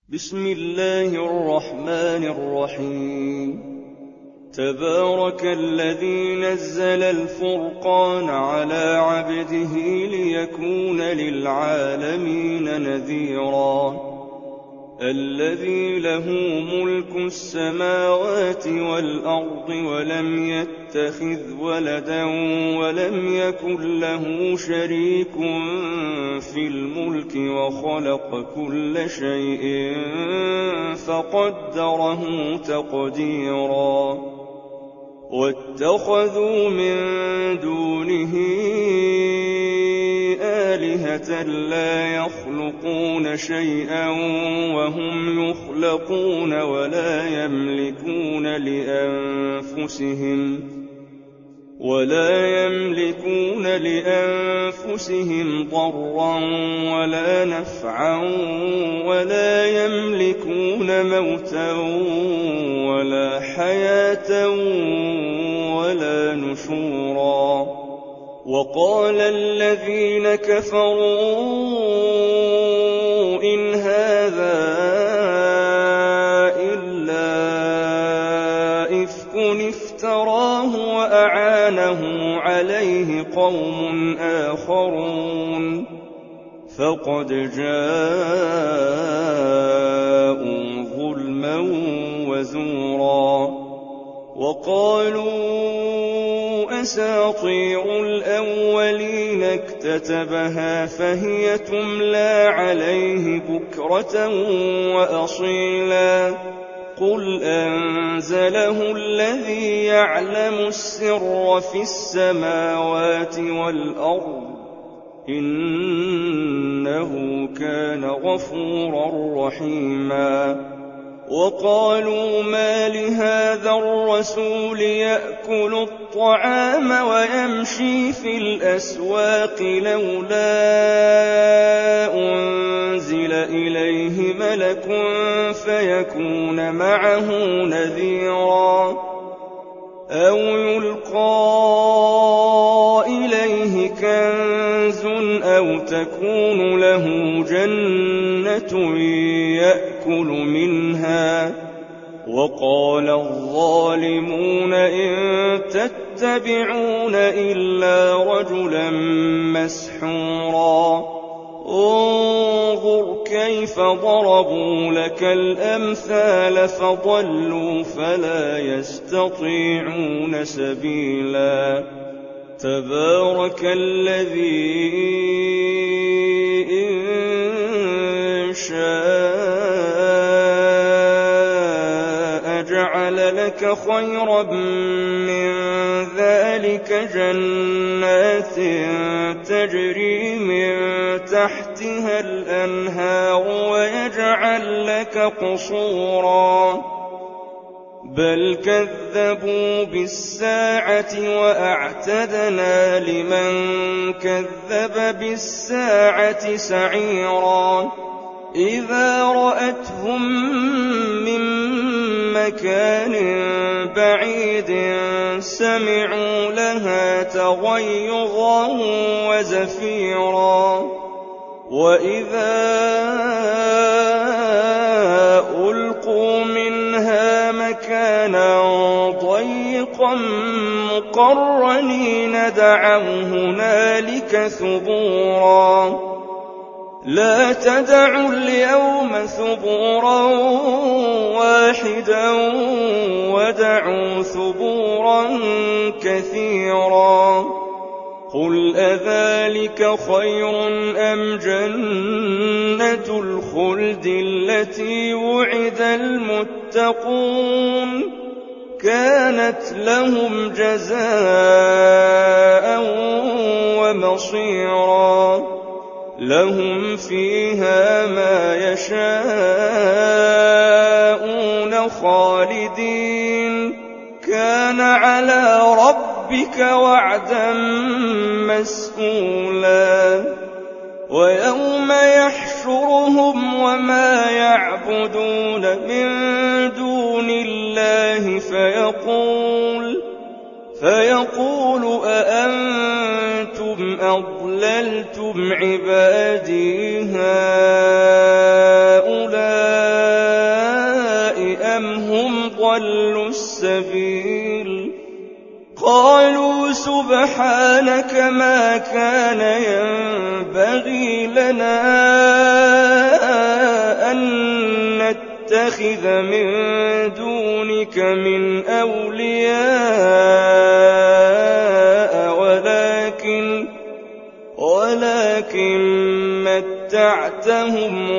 بسم الله الرحمن الرحيم. تبارك الذي نزل الفرقان على عبده ليكون للعالمين نذيرا. الذي له ملك السماوات والأرض ولم يتخذ ولدا ولم يكن له شريك في الملك وخلق كل شيء فقدره تقديرا. واتخذوا من دونه آلهة لا يخلقون شيئا وهم يخلقون ولا يملكون لأنفسهم ضرا ولا نفعا ولا يملكون موتا ولا حياة ولا نشورا. وقال الذين كفروا إن هذا إلا إفك افتراه وأعانه عليه قوم آخرون فقد جاءوا ظلما وزورا. وقالوا أساطير الأولين اكتتبها فهي تملى عليه بكرة وأصيلا. قل أنزله الذي يعلم السر في السماوات والأرض إنه كان غفورا رحيما. وقالوا ما لهذا الرسول يأكل الطعام ويمشي في الأسواق لولا أنزل إليه ملك فيكون معه نذيرا أو يلقى إليه كنز أو تكون له جنة يأكل منها. وقال الظالمون إن تتبعون إلا رجلا مسحورا. انظر كيف ضربوا لك الأمثال فضلوا فلا يستطيعون سبيلا. تبارك الذي إن شاء جعل لك خيرا من ذلك جنات تجري من تحتها الأنهار ويجعل لك قصورا. بل كذبوا بالساعة وأعتدنا لمن كذب بالساعة سعيرا. إذا رأتهم من مكان بعيد سمعوا لها تغيظا وزفيرا. وإذا ألقوا منها مكانا ضيقا مقرنين دعوا هنالك ثبورا. لا تدعوا اليوم ثبورا واحدا ودعوا ثبورا كثيرا. قل أذلك خير أم جنة الخلد التي وعد المتقون كانت لهم جزاء ومصيرا. لهم فيها ما يشاءون خالدين كان على ربك وعدا مسئولا. ويوم يحشرهم وما يعبدون من دون الله فيقول أأنتم أضللتم عبادي هؤلاء السبيل قالوا سبحانك ما كان ينبغي لنا أن نتخذ من دونك من أولياء ولكن متعتهم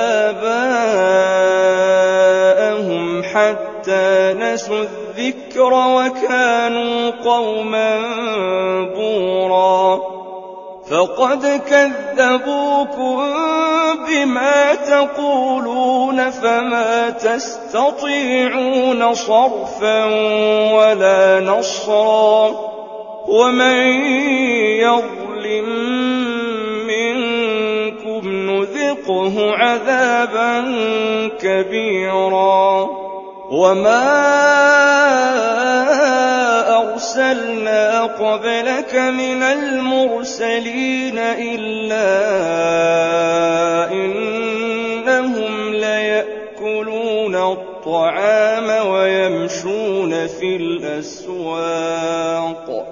وآباءهم حتى نسوا الذكر وكانوا قوما بورا فقد كذبوكم بما تقولون فما تستطيعون صرفا ولا نصرا ومن يظلم منكم نذقه عذابا كبيرا وما أرسلنا قبلك من المرسلين إلا إنهم ليأكلون الطعام ويمشون في الأسواق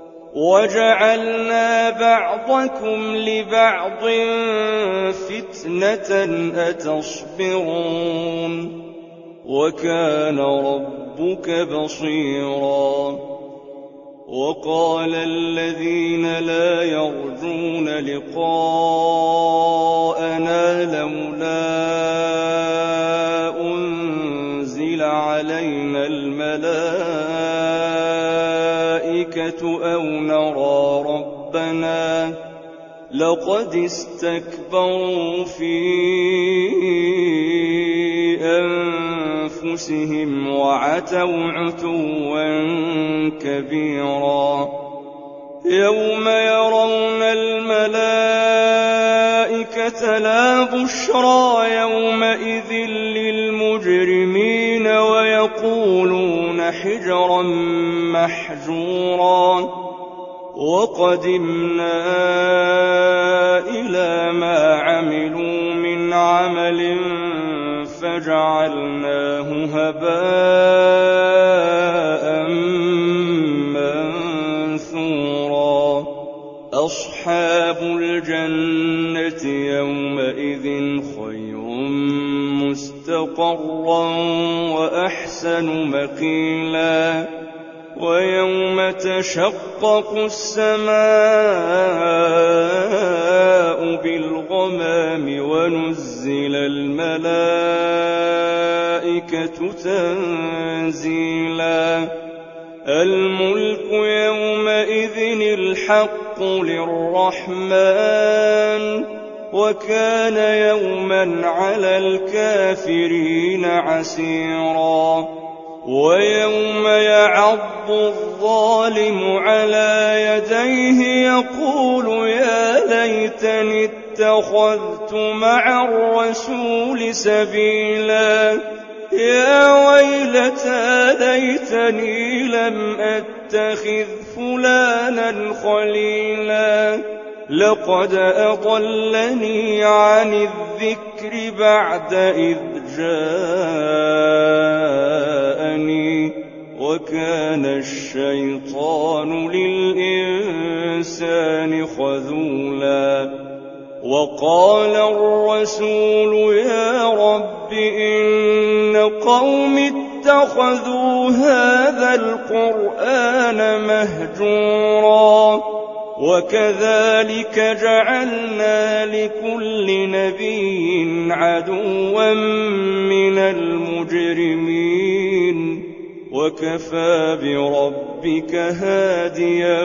وجعلنا بعضكم لبعض فتنة أتصبرون وكان ربك بصيرا وقال الذين لا يرجون لقاءنا لولا أنزل علينا الملائكة أو نرى ربنا لقد استكبروا في أنفسهم وعتوا عتوا كبيرا يوم يرون الملائكة لا بشرى يومئذ للمجرمين ويقولون حجرا محجورا وقدمنا إلى ما عملوا من عمل فجعلناه هباء منثورا أصحاب الجنة يومئذ خير مستقرا وأحسن مقيلا ويوم تشقق السماء بالغمام ونزل الملائكة تنزيلا الملك يومئذ الحق للرحمن وكان يوما على الكافرين عسيرا ويوم يعض الظالم على يديه يقول يا ليتني اتخذت مع الرسول سبيلا يا ويلتى ليتني لم أتخذ فلانا خليلا لقد أضلني عن الذكر بعد إذ جاءني وكان الشيطان للإنسان خذولا وقال الرسول يا رب إن قوم اتخذوا هذا القرآن مهجورا وكذلك جعلنا لكل نبي عدوا من المجرمين وكفى بربك هاديا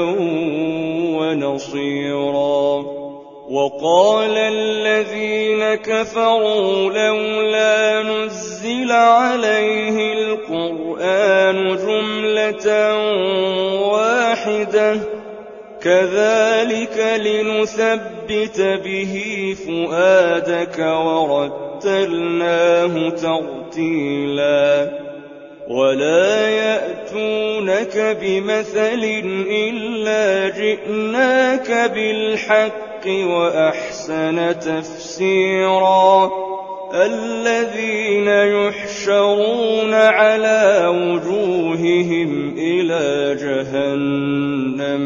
ونصيرا وقال الذين كفروا لولا نزل عليه القرآن جملة واحدة كذلك لنثبت به فؤادك ورتلناه ترتيلا ولا يأتونك بمثل إلا جئناك بالحق وأحسن تفسيرا الذين يحشرون على وجوههم إلى جهنم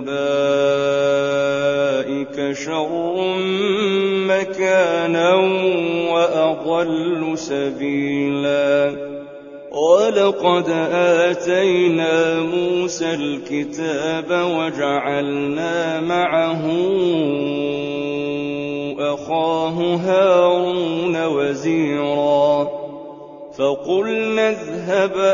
أولئك شر مكانا وأضل سبيلا ولقد آتينا موسى الكتاب وجعلنا معه أخاه هارون وزيرا فقلنا اذهبا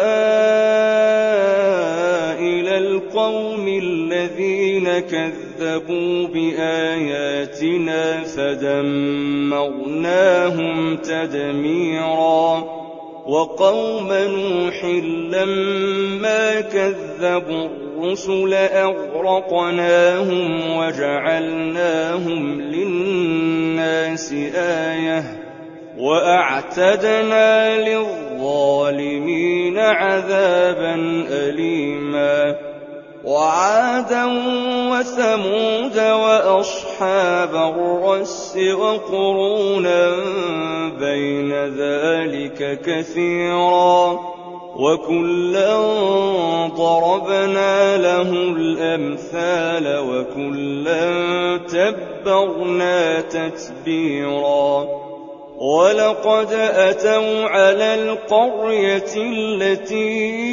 إلى القوم الذين كذبوا بآياتنا فدمرناهم تدميرا وقوم نوح لما كذبوا الرسل أغرقناهم وجعلناهم للناس آية وأعتدنا للظالمين عذابا أليما وعادا وثمود وأصحاب الرس وقرونا بين ذلك كثيرا وكلا ضربنا له الأمثال وكلا تبرنا تتبيرا ولقد أتوا على القرية التي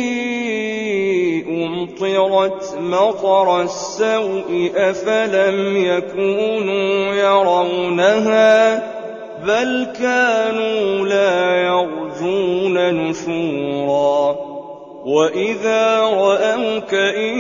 أمطرت مطر السوء أفلم يكونوا يرونها بل كانوا لا يرجون نشورا وإذا رأوك إن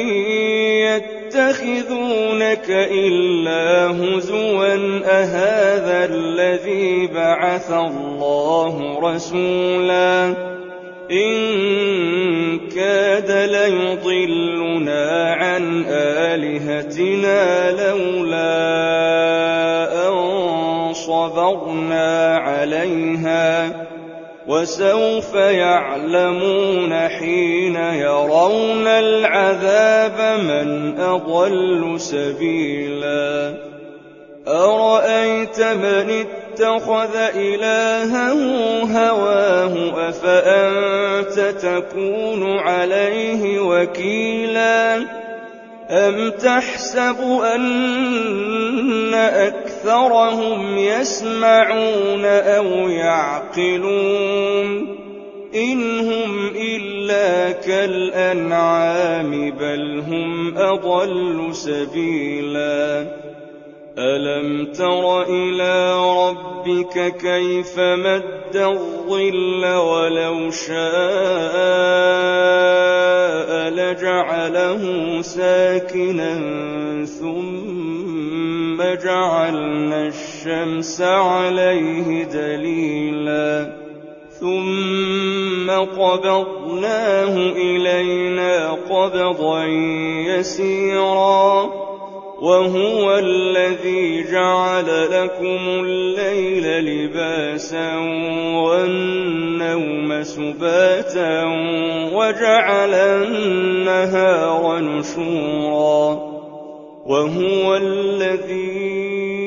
يتخذونك إلا هزوا أهذا الذي بعث الله رسولا إن كاد ليضلنا عن آلهتنا لولا أن صبرنا عليها وسوف يعلمون حين يرون العذاب من أضل سبيلا أرأيت من اتخذ إلهه هواه أفأنت تكون عليه وكيلا أم تحسب أن أكثرهم يسمعون أو يعقلون إن هم إلا كالأنعام بل هم أضل سبيلا ألم تر إلى ربك كيف مد الظل ولو شاء لجعله ساكنا ثم جعلنا الشمس عليه دليلا ثم قبضناه إلينا قبضا يسيرا وهو الذي جعل لكم الليل لباسا والنوم سباتا وجعل النهار نشورا وهو الذي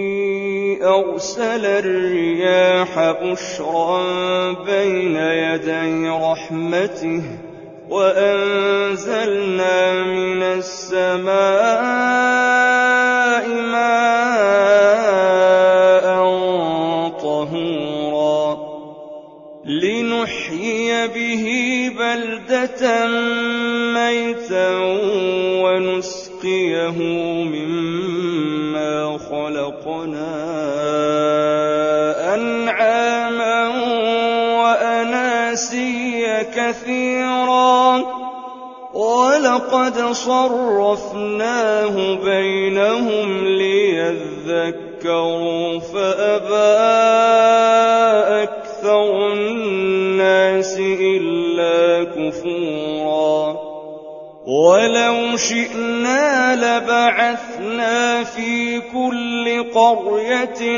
أرسل الرياح بشرا بين يدي رحمته وأنزلنا من السماء ماء طهورا لنحيي به بلدة ميتا ونسقيه مما خلقنا أنعاما وأناسيا كثيرا ولقد صرفناه بينهم ليذكروا فأبى أكثر الناس إلا كفورا ولو شئنا لبعثنا في كل قرية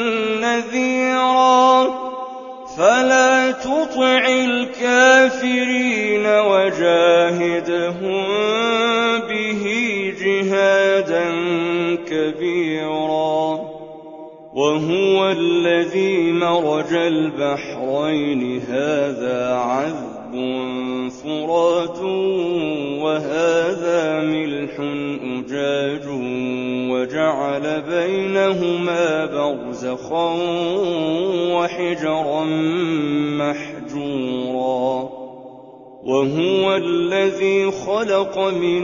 نذيرا فلا تطع الكافرين وجاهدهم به جهادا كبيرا وهو الذي مرج البحرين هذا عذب فرات وهذا ملح أجاج وجعل بينهما برزخا وحجرا محجورا وهو الذي خلق من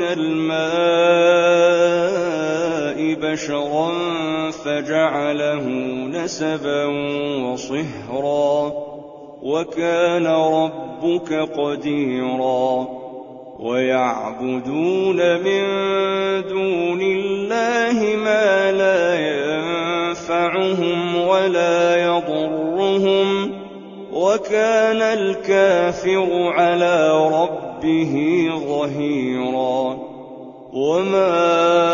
الماء بشرا فجعله نسبا وصهرا وكان ربك قديرا ويعبدون من دون الله ما لا ينفعهم ولا يضرهم وكان الكافر على ربه ظهيرا وما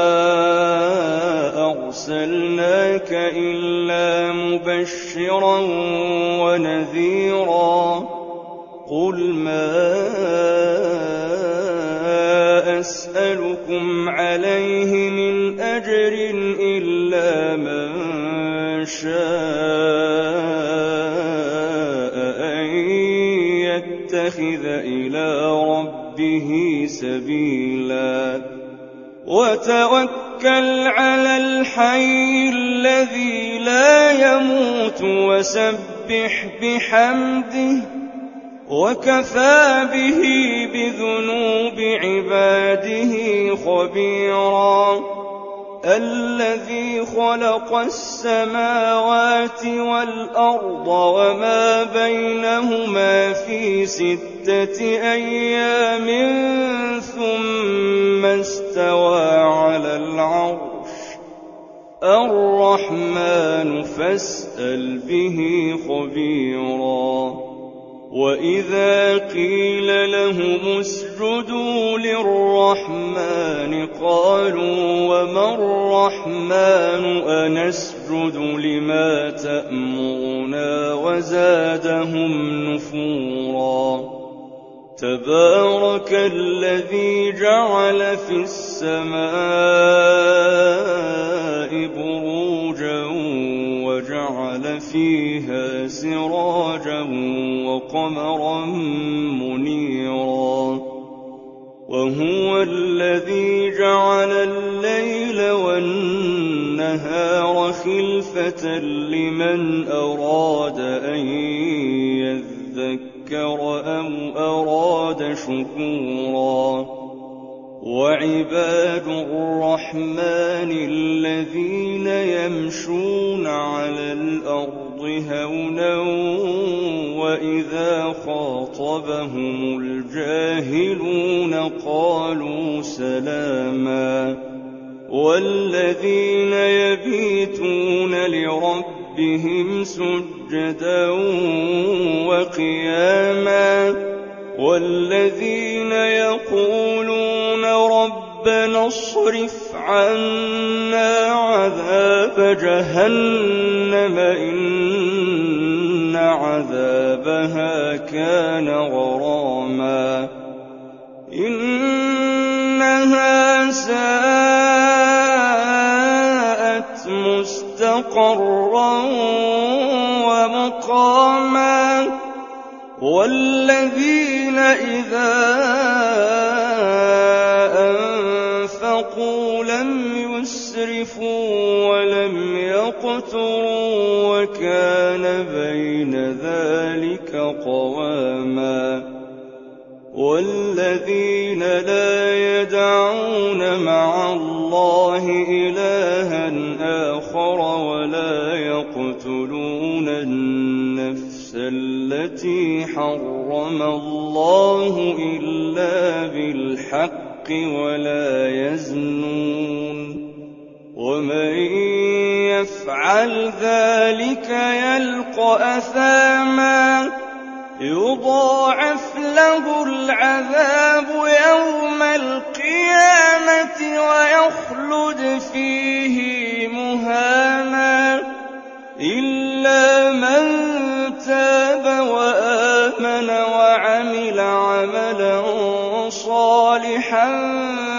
أرسلناك إلا مبشرا ونذيرا قل ما أسألكم عليه من أجر إلا من شاء أن يتخذ إلى ربه سبيلا وتوكل على الحي الذي لا يموت وسبح بحمده وكفى به بذنوب عباده خبيرا الذي خلق السماوات والأرض وما بينهما في 6 أيام ثم استوى على العرش الرحمن فاسأل به خبيرا وإذا قيل لهم اسجدوا للرحمن قالوا وما الرحمن أنسجد لما تأمرنا وزادهم نفورا تبارك الذي جعل في السماء بروجا وجعل فيها سراجا وقمرا منيرا وهو الذي جعل الليل والنهار خلفة لمن أراد أن يذكر أو أراد شكورا وعباد الرحمن الذين يمشون على الأرض هونا وإذا خاطبهم الجاهلون قالوا سلاما والذين يبيتون لربهم سجدا وقياما والذين يقولون ربنا اصرف عنا عذاب جهنم إن عذابها كان غراما إنها ساءت مستقرا ومقاما والذين إذا أنفقوا لم يسرفوا ولم يقتروا وكان بين ذلك قواما والذين لا يدعون مع الله إلها آخر ولا يقتلون النفس التي حرم الله إلا بالحق ولا يزنون ومن يفعل ذلك يلقى أثاما يضاعف له العذاب يوم القيامة ويخلد فيه مهانا إلا من تاب وآمن وعمل عملا صالحا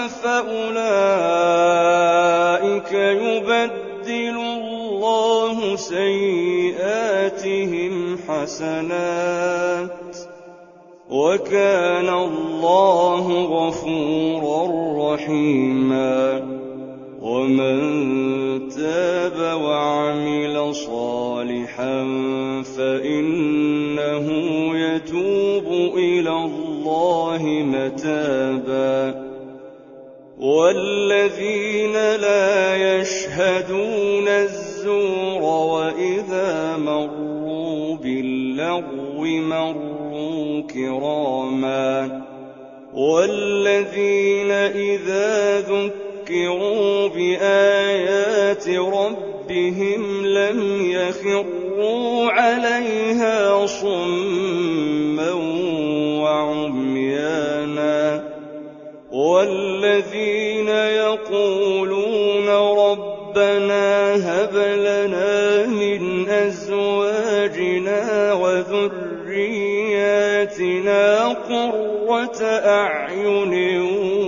فأولئك يبدل الله سيئاتهم حسنات وكان الله غفورا رحيما ومن تاب وعمل صالحا فإنه يتوب إلى الله متابا والذين لا يشهدون الزور وإذا مروا باللغو مروا كراما والذين إذا ذكروا بآيات ربهم لم يخروا عليها صما وعميانا والذين يقولون ربنا هب لنا من أزواجنا وذرياتنا قرة أعين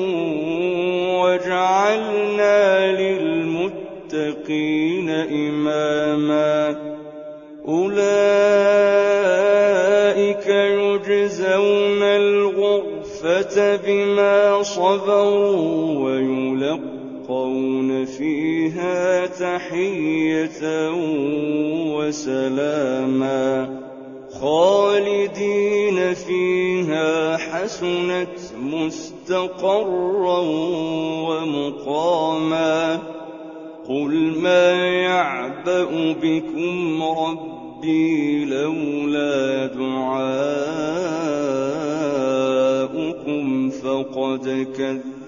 واجعلنا للمتقين إماما أولئك يجزون الغرفة بما صبروا ويلقون فيها تحية وسلاما خالدين فيها حسنت مستقرا ومقاما قل ما يعبأ بكم ربي لولا دعاؤكم فقد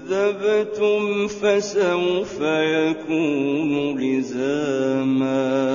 كذبتم فسوف يكون لزاما